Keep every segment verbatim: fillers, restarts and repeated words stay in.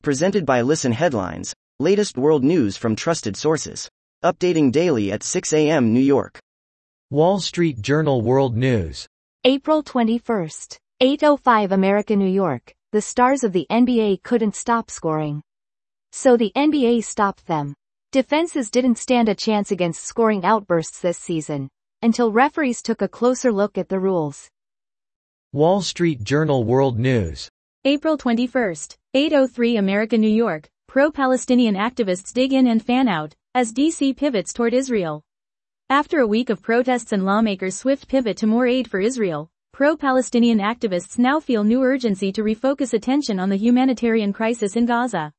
Presented by Listen Headlines, latest world news from trusted sources. Updating daily at six a m New York. Wall Street Journal World News. April twenty-first, eight oh five America, New York. The stars of the N B A couldn't stop scoring. So the N B A stopped them. Defenses didn't stand a chance against scoring outbursts this season, until referees took a closer look at the rules. Wall Street Journal World News. April twenty-first, eight oh three America, New York. Pro-Palestinian activists dig in and fan out, as D C pivots toward Israel. After a week of protests and lawmakers' swift pivot to more aid for Israel, pro-Palestinian activists now feel new urgency to refocus attention on the humanitarian crisis in Gaza.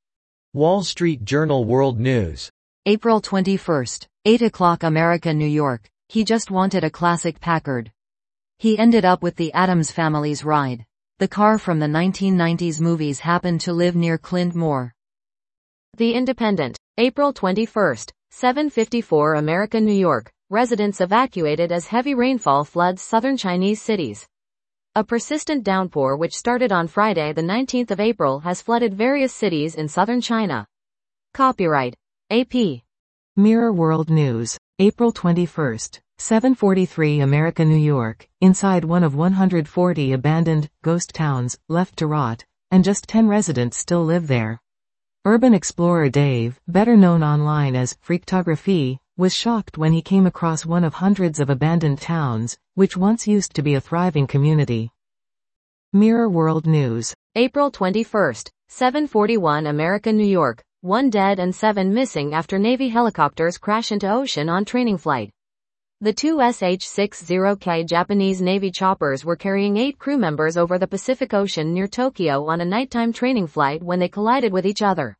Wall Street Journal World News. April twenty-first, eight o'clock America, New York. He just wanted a classic Packard. He ended up with the Addams family's ride. The car from the nineteen nineties movies happened to live near Clint Moore. The Independent. April twenty-first, seven fifty-four America, New York. Residents evacuated as heavy rainfall floods southern Chinese cities. A persistent downpour which started on Friday the nineteenth of April has flooded various cities in southern China. Copyright A P. Mirror World News. April twenty-first, seven forty-three America, New York. Inside one of one hundred forty abandoned, ghost towns, left to rot, and just ten residents still live there. Urban explorer Dave, better known online as Freaktography, was shocked when he came across one of hundreds of abandoned towns, which once used to be a thriving community. Mirror World News. April twenty-first, seven forty-one America, New York. One dead and seven missing after Navy helicopters crash into ocean on training flight. The two S H sixty K Japanese Navy choppers were carrying eight crew members over the Pacific Ocean near Tokyo on a nighttime training flight when they collided with each other.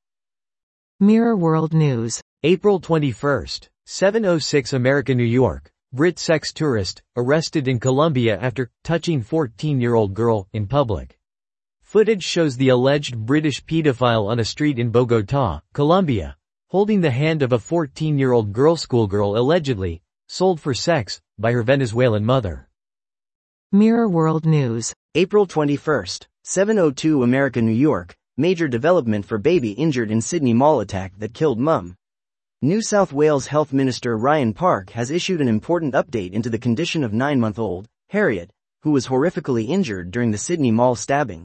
Mirror World News. April twenty-first, seven oh six America, New York. Brit sex tourist, arrested in Colombia after touching fourteen-year-old girl in public. Footage shows the alleged British pedophile on a street in Bogotá, Colombia, holding the hand of a fourteen-year-old girl schoolgirl allegedly sold for sex by her Venezuelan mother. Mirror World News. April twenty-first, seven oh two America, New York. Major development for baby injured in Sydney Mall attack that killed mum. New South Wales Health Minister Ryan Park has issued an important update into the condition of nine-month-old, Harriet, who was horrifically injured during the Sydney Mall stabbing.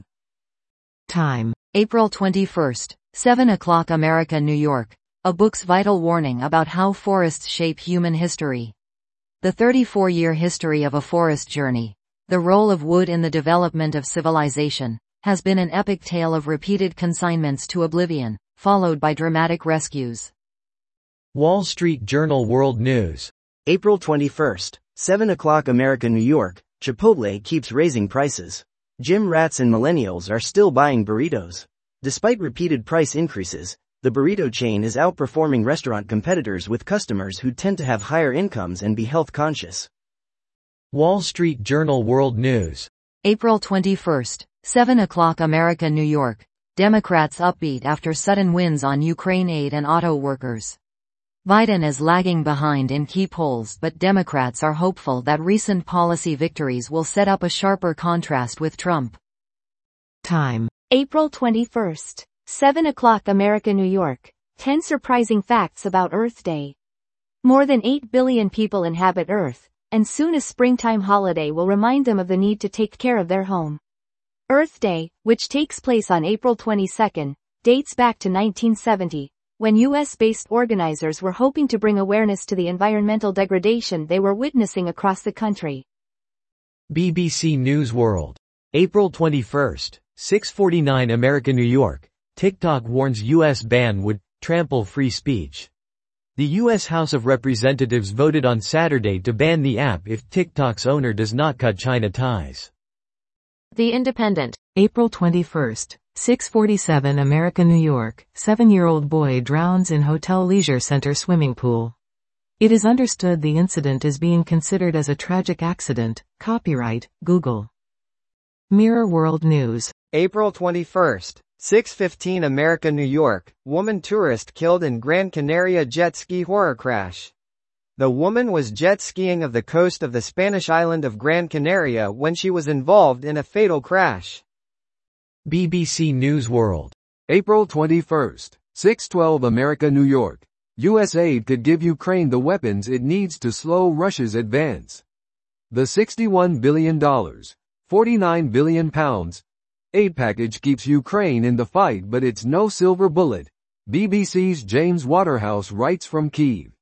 Time. April twenty-first, seven o'clock America, New York. A book's vital warning about how forests shape human history. The thirty-four year history of a forest journey. The role of wood in the development of civilization has been an epic tale of repeated consignments to oblivion, followed by dramatic rescues. Wall Street Journal World News. April twenty-first, seven o'clock America, New York. Chipotle keeps raising prices. Gym rats and millennials are still buying burritos. Despite repeated price increases, the burrito chain is outperforming restaurant competitors with customers who tend to have higher incomes and be health conscious. Wall Street Journal World News. April twenty-first, seven o'clock America, New York. Democrats upbeat after sudden wins on Ukraine aid and auto workers. Biden is lagging behind in key polls, but Democrats are hopeful that recent policy victories will set up a sharper contrast with Trump. Time. April twenty-first, seven o'clock America, New York. ten surprising facts about Earth Day. More than eight billion people inhabit Earth, and soon a springtime holiday will remind them of the need to take care of their home. Earth Day, which takes place on April twenty-second, dates back to nineteen seventy, when U S-based organizers were hoping to bring awareness to the environmental degradation they were witnessing across the country. B B C News World. April twenty-first, six forty-nine America, New York. TikTok warns U S ban would trample free speech. The U S House of Representatives voted on Saturday to ban the app if TikTok's owner does not cut China ties. The Independent. April twenty-first, six forty-seven America, New York. Seven-year-old boy drowns in hotel leisure center swimming pool. It is understood the incident is being considered as a tragic accident. Copyright, Google. Mirror World News. April twenty-first, six fifteen America, New York. Woman tourist killed in Gran Canaria jet ski horror crash. The woman was jet skiing off the coast of the Spanish island of Gran Canaria when she was involved in a fatal crash. B B C News World. April twenty-first, six twelve America New York. U S aid could give Ukraine the weapons it needs to slow Russia's advance. The sixty-one billion dollars, forty-nine billion pounds, aid package keeps Ukraine in the fight, but it's no silver bullet. B B C's James Waterhouse writes from Kyiv.